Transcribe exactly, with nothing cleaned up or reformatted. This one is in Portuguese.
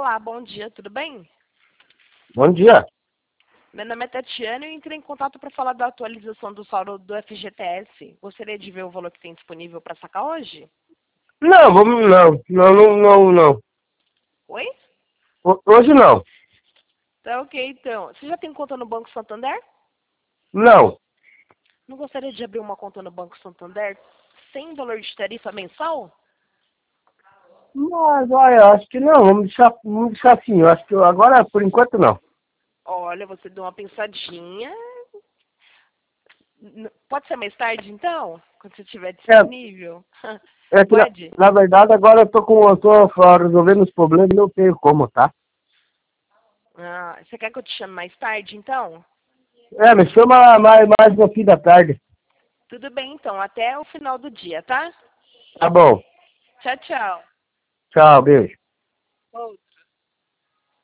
Olá, bom dia, tudo bem? Bom dia. Meu nome é Tatiana e eu entrei em contato para falar da atualização do saldo do F G T S. Gostaria de ver o valor que tem disponível para sacar hoje? Não, vamos não. Não, não, não, não. Oi? Ho- Hoje não. Tá ok, então. Você já tem conta no Banco Santander? Não. Não gostaria de abrir uma conta no Banco Santander sem valor de tarifa mensal? Mas, olha, acho que não. Vamos deixar, vamos deixar assim. Eu acho que agora, por enquanto, não. Olha, você deu uma pensadinha. N- Pode ser mais tarde, então? Quando você estiver É, disponível? é que, na, Pode? na verdade, agora eu tô com, eu tô ah, resolvendo os problemas e não tenho como, tá? Ah, você quer que eu te chame mais tarde, então? É, me chama mais, mais no fim da tarde. Tudo bem, então. Até o final do dia, tá? Tá bom. Tchau, tchau. Tchau, beijo.